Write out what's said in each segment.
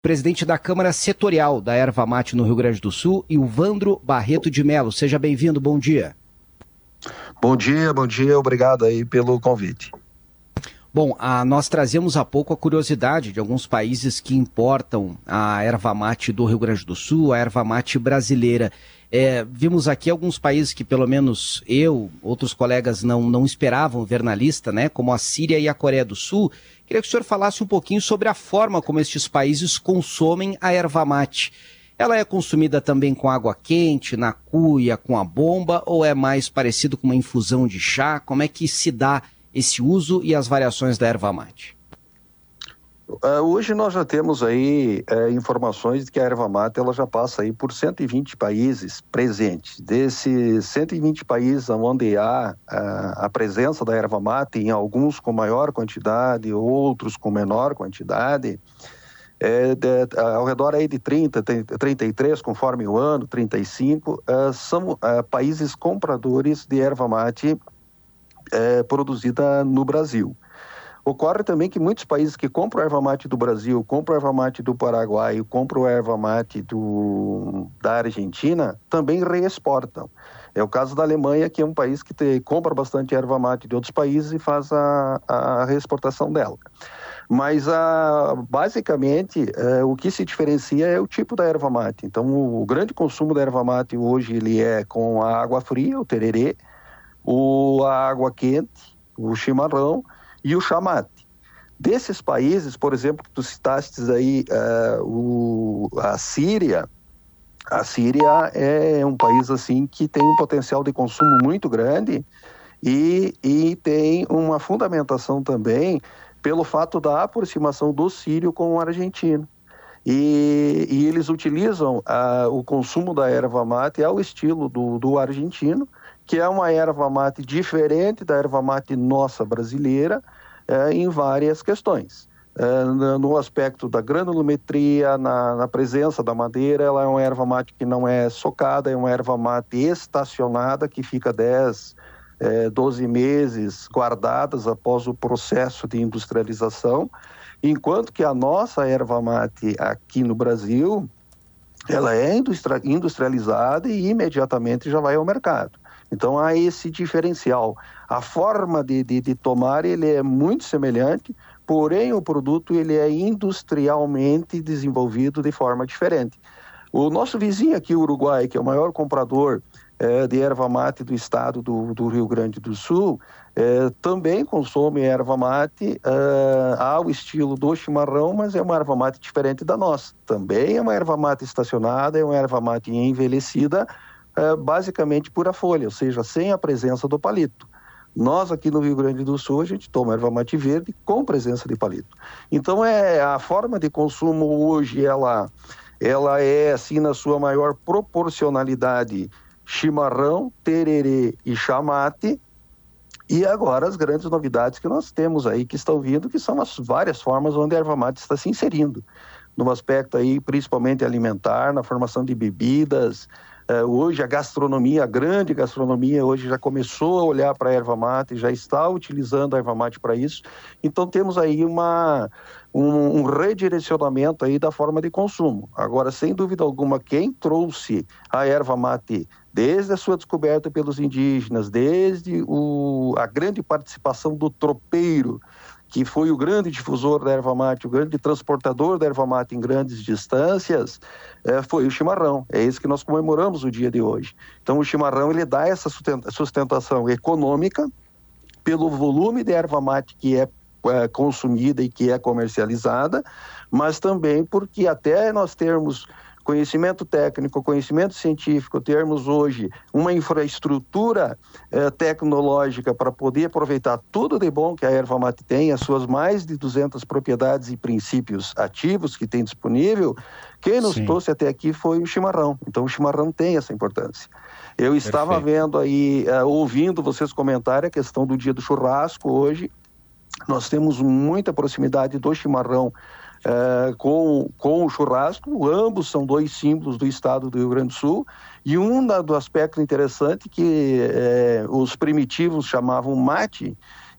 presidente da Câmara Setorial da Erva Mate no Rio Grande do Sul, e o Vandro Barreto de Melo. Seja bem-vindo, bom dia. Bom dia, obrigado aí pelo convite. Bom, nós trazemos há pouco a curiosidade de alguns países que importam a erva mate do Rio Grande do Sul, a erva mate brasileira. Vimos aqui alguns países que pelo menos outros colegas não esperavam ver na lista, né? Como a Síria e a Coreia do Sul. Queria que o senhor falasse um pouquinho sobre a forma como estes países consomem a erva mate. Ela é consumida também com água quente, na cuia, com a bomba, ou é mais parecido com uma infusão de chá? Como é que se dá esse uso e as variações da erva mate? Hoje nós já temos aí informações de que a erva mate ela já passa aí por 120 países presentes. Desses 120 países onde há a presença da erva mate, em alguns com maior quantidade, outros com menor quantidade, ao redor aí de 30, 33, conforme o ano, 35, são países compradores de erva mate produzida no Brasil. Ocorre também que muitos países que compram erva mate do Brasil, compram erva mate do Paraguai, compram erva mate da Argentina, também reexportam. É o caso da Alemanha, que é um país que compra bastante erva mate de outros países e faz a reexportação dela. Mas, basicamente, o que se diferencia é o tipo da erva mate. Então, o grande consumo da erva mate hoje ele é com a água fria, o tererê, a água quente, o chimarrão e o chá mate. Desses países, por exemplo, que tu citastes aí, a Síria é um país assim que tem um potencial de consumo muito grande e tem uma fundamentação também pelo fato da aproximação do sírio com o argentino. E eles utilizam o consumo da erva mate ao estilo do argentino, que é uma erva mate diferente da erva mate nossa brasileira, em várias questões. No aspecto da granulometria, na presença da madeira, ela é uma erva mate que não é socada, é uma erva mate estacionada, que fica 12 meses guardadas após o processo de industrialização, enquanto que a nossa erva mate aqui no Brasil, ela é industrializada e imediatamente já vai ao mercado. Então há esse diferencial. A forma de tomar ele é muito semelhante, porém o produto ele é industrialmente desenvolvido de forma diferente. O nosso vizinho aqui, o Uruguai, que é o maior comprador de erva mate do estado do Rio Grande do Sul, também consome erva mate ao estilo do chimarrão, mas é uma erva mate diferente da nossa. Também é uma erva mate estacionada, é uma erva mate envelhecida, basicamente pura folha, ou seja, sem a presença do palito. Nós aqui no Rio Grande do Sul, a gente toma erva mate verde com presença de palito. Então, a forma de consumo hoje, ela é, assim, na sua maior proporcionalidade, chimarrão, tererê e chá mate. E agora as grandes novidades que nós temos aí, que estão vindo, que são as várias formas onde a erva mate está se inserindo. No aspecto aí, principalmente alimentar, na formação de bebidas. Hoje a gastronomia, a grande gastronomia, hoje já começou a olhar para a erva mate, já está utilizando a erva mate para isso. Então temos aí um redirecionamento aí da forma de consumo. Agora, sem dúvida alguma, quem trouxe a erva mate desde a sua descoberta pelos indígenas, desde a grande participação do tropeiro, que foi o grande difusor da erva mate, o grande transportador da erva mate em grandes distâncias, foi o chimarrão. É isso que nós comemoramos o dia de hoje. Então o chimarrão ele dá essa sustentação econômica pelo volume de erva mate que é consumida e que é comercializada, mas também porque até nós termos conhecimento técnico, conhecimento científico, termos hoje uma infraestrutura tecnológica para poder aproveitar tudo de bom que a erva mate tem, as suas mais de 200 propriedades e princípios ativos que tem disponível, quem nos trouxe até aqui foi o chimarrão. Então o chimarrão tem essa importância. Eu estava vendo aí, ouvindo vocês comentarem a questão do dia do churrasco hoje. Nós temos muita proximidade do chimarrão com o churrasco. Ambos são dois símbolos do estado do Rio Grande do Sul, e do aspecto interessante que os primitivos chamavam mate,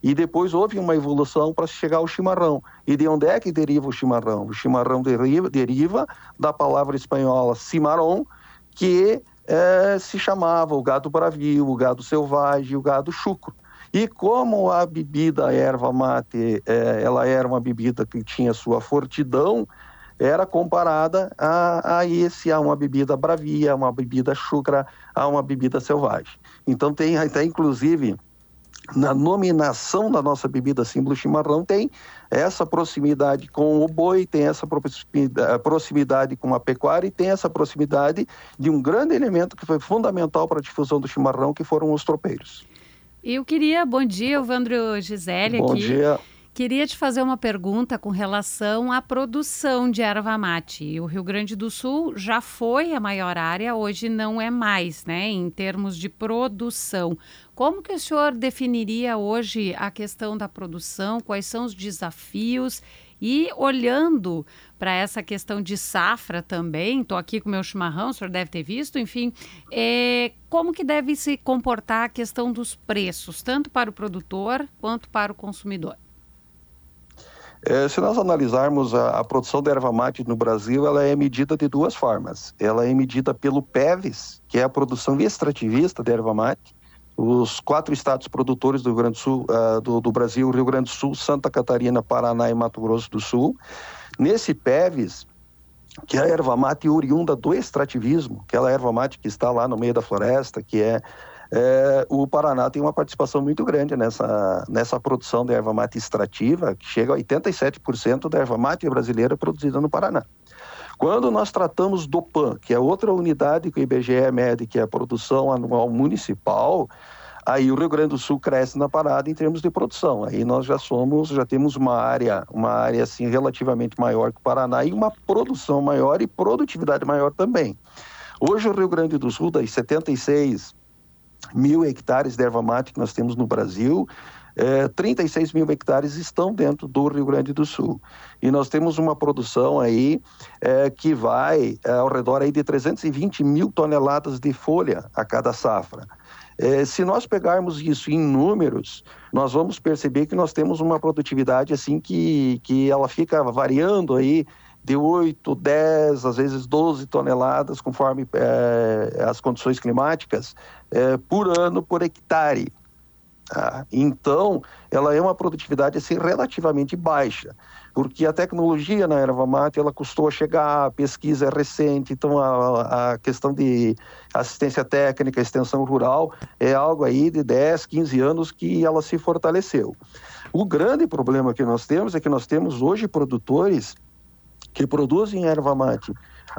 E depois houve uma evolução para chegar ao chimarrão. E de onde é que deriva o chimarrão? O chimarrão deriva da palavra espanhola cimarrón, que se chamava o gado bravio, o gado selvagem, o gado chucro. E como a bebida a erva mate, ela era uma bebida que tinha sua fortidão, era comparada a uma bebida bravia, a uma bebida chucra, a uma bebida selvagem. Então tem até, inclusive, na nominação da nossa bebida símbolo chimarrão, tem essa proximidade com o boi, tem essa proximidade com a pecuária e tem essa proximidade de um grande elemento que foi fundamental para a difusão do chimarrão, que foram os tropeiros. Bom dia, Evandro Gisele aqui. Bom dia. Queria te fazer uma pergunta com relação à produção de erva mate. O Rio Grande do Sul já foi a maior área, hoje não é mais, né, em termos de produção. Como que o senhor definiria hoje a questão da produção? Quais são os desafios? E olhando para essa questão de safra também, estou aqui com o meu chimarrão, o senhor deve ter visto, enfim, como que deve se comportar a questão dos preços, tanto para o produtor quanto para o consumidor? Se nós analisarmos a produção de erva mate no Brasil, ela é medida de duas formas. Ela é medida pelo PEVs, que é a produção extrativista de erva mate. Os 4 estados produtores do Rio Grande do Sul, do Brasil, Rio Grande do Sul, Santa Catarina, Paraná e Mato Grosso do Sul. Nesse PEVs, que é a erva mate oriunda do extrativismo, aquela erva mate que está lá no meio da floresta, o Paraná tem uma participação muito grande nessa produção de erva mate extrativa, que chega a 87% da erva mate brasileira produzida no Paraná. Quando nós tratamos do PAN, que é outra unidade que o IBGE mede, que é a produção anual municipal, aí o Rio Grande do Sul cresce na parada em termos de produção. Aí nós já temos uma área assim, relativamente maior que o Paraná e uma produção maior e produtividade maior também. Hoje o Rio Grande do Sul, das 76 mil hectares de erva mate que nós temos no Brasil, 36 mil hectares estão dentro do Rio Grande do Sul. E nós temos uma produção aí que vai ao redor aí de 320 mil toneladas de folha a cada safra. Se nós pegarmos isso em números, nós vamos perceber que nós temos uma produtividade assim que ela fica variando aí de 8, 10, às vezes 12 toneladas, conforme as condições climáticas, por ano, por hectare. Tá? Então, ela é uma produtividade assim, relativamente baixa, porque a tecnologia na erva mate ela custou a chegar, a pesquisa é recente, então a questão de assistência técnica, extensão rural, é algo aí de 10, 15 anos que ela se fortaleceu. O grande problema que nós temos é que nós temos hoje produtores que produzem erva mate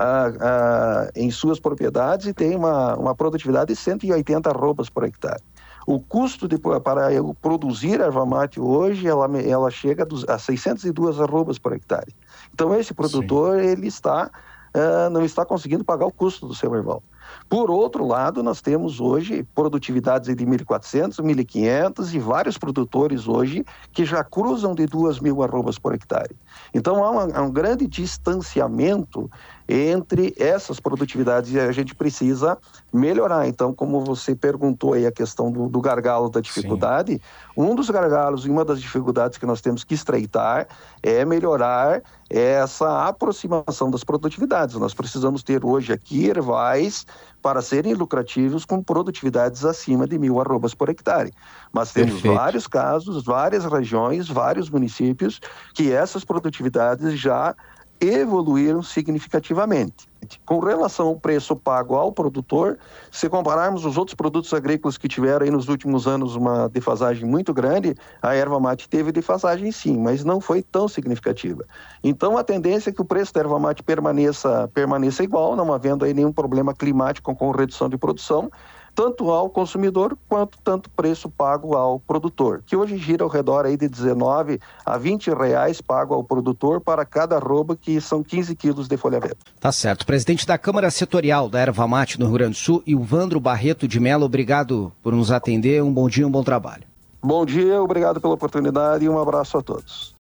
em suas propriedades e tem uma produtividade de 180 arrobas por hectare. O custo para eu produzir erva mate hoje, ela chega a 602 arrobas por hectare. Então esse produtor, ele não está conseguindo pagar o custo do seu erval. Por outro lado, nós temos hoje produtividades de 1.400, 1.500 e vários produtores hoje que já cruzam de 2.000 arrobas por hectare. Então há um grande distanciamento entre essas produtividades e a gente precisa melhorar. Então, como você perguntou aí a questão do gargalo da dificuldade, um dos gargalos e uma das dificuldades que nós temos que estreitar é melhorar essa aproximação das produtividades. Nós precisamos ter hoje aqui ervais para serem lucrativos com produtividades acima de 1.000 arrobas por hectare. Mas temos vários casos, várias regiões, vários municípios que essas produtividades já evoluíram significativamente. Com relação ao preço pago ao produtor, se compararmos os outros produtos agrícolas que tiveram aí nos últimos anos uma defasagem muito grande, a erva mate teve defasagem sim, mas não foi tão significativa. Então a tendência é que o preço da erva mate permaneça igual, não havendo aí nenhum problema climático com redução de produção, tanto ao consumidor quanto tanto preço pago ao produtor, que hoje gira ao redor aí de 19 a 20 reais pago ao produtor para cada arroba, que são 15 quilos de folha verde. Tá certo. Presidente da Câmara Setorial da Erva Mate no Rio Grande do Sul, Ilvandro Barreto de Mello, obrigado por nos atender, um bom dia, um bom trabalho. Bom dia, obrigado pela oportunidade e um abraço a todos.